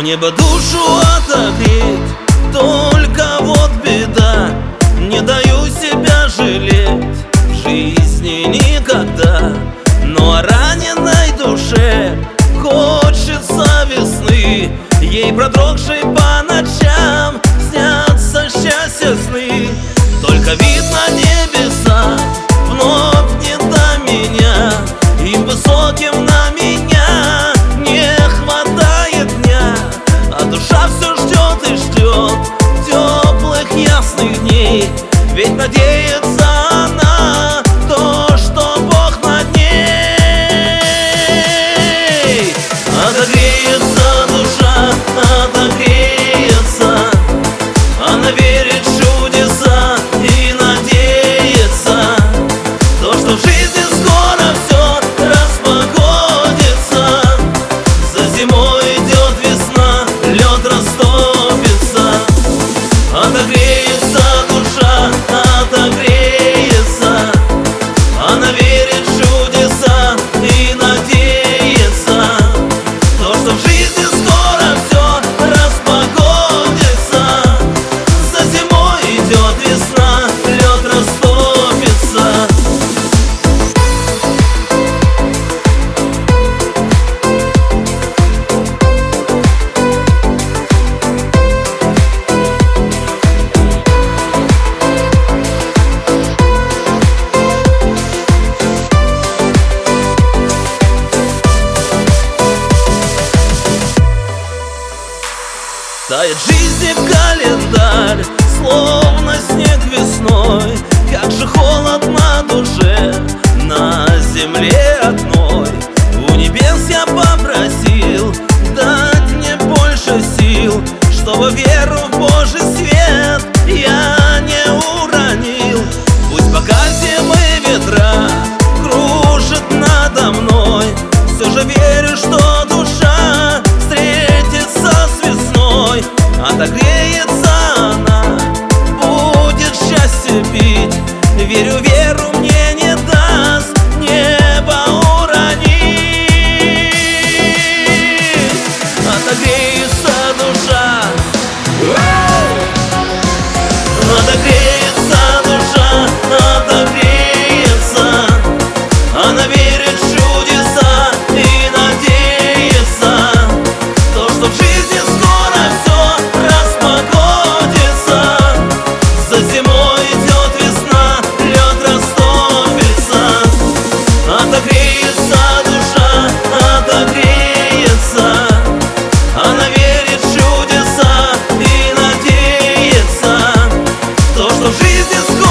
Мне бы душу отогреть, только вот беда, не даю себя жалеть в жизни никогда. Но о раненой душе хочется весны, ей продрогшей по ночам снятся счастья сны. Только видно небеса вновь не до меня, им высоким на меня не хватает дня. А душа все ждет и ждет теплых ясных дней, ведь надеется она то, что Бог над ней. Отогреется душа, отогреется, она верит в чудеса и надеется, то, что в жизни скоро все распогодится. За зимой идет весна, лед растопится. Отогреется душа, отогреется, она верит в чудеса и надеется, то, что в жизни скоро все распогодится. За зимой идет весна, лед растопится. Тает жизни календарь, словно снег весной. Как же холодно на душе, на земле одной. У небес я попросил дать мне больше сил, чтобы веру в Божий свет я не уронил. Пусть пока зимы ветра кружат надо мной, все же верю, что душа встретится с весной. Отогреется она, будет счастье пить, верю, веру мне не даст небо уронить. Отогреется душа, отогреется душа, отогреется, она верит в чудеса и надеется, то, что в жизни скоро все распогодится. За зимой идет весна, лед растопится. Отогреется душа, отогреется, она верит в чудеса и надеется, то, что в жизни скоро